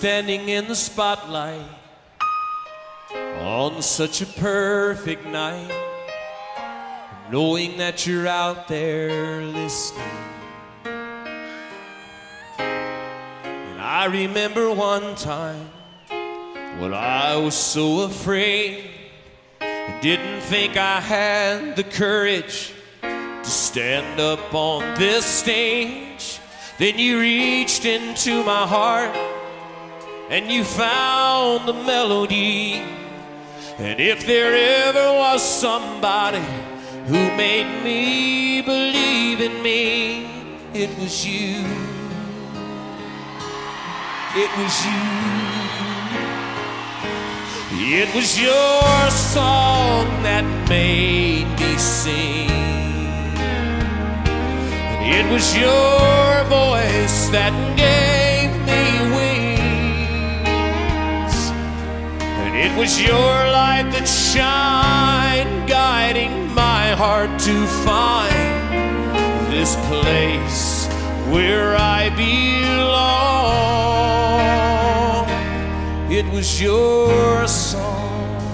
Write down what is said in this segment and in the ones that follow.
standing in the spotlight on such a perfect night, knowing that you're out there listening. And I remember one time when I was so afraid and didn't think I had the courage to stand up on this stage. Then you reached into my heart and you found the melody. And if there ever was somebody who made me believe in me, it was you. It was you. It was your song that made me sing. And it was your voice that gave me wings. And it was your light that shined, guiding my heart to find this place where I belong. It was your song.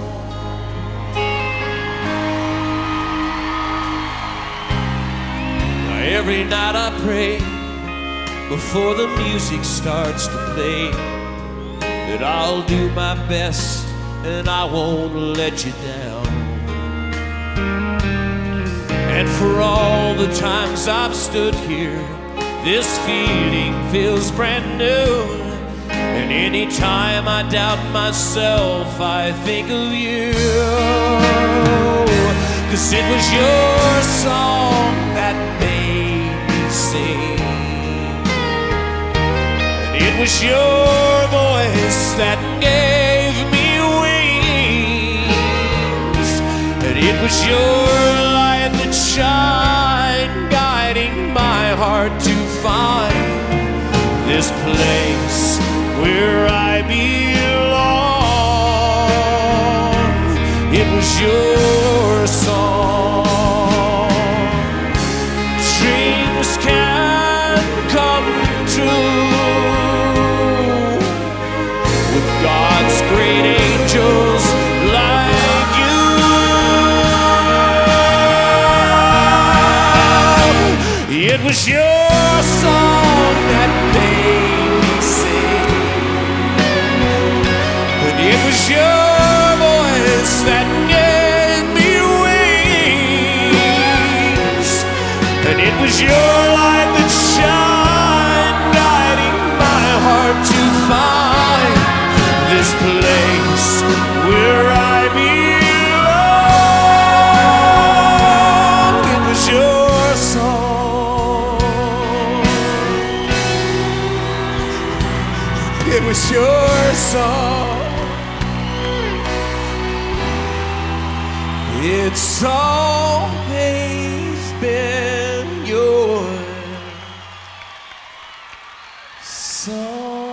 Now every night I pray before the music starts to play that I'll do my best and I won't let you down. And for all the times I've stood here, this feeling feels brand new. And anytime I doubt myself, I think of you. 'Cause it was your song that made me sing. And it was your voice that gave me wings. And it was your light that shined, guiding my heart to find this place where I belong. It was your song. Dreams can come true with God's great angels like you. It was your song that made me sing. It was your voice that gave me wings. And it was your light that shined, guiding my heart to find this place where I belong. It was your song. It was your song. It's always been your song.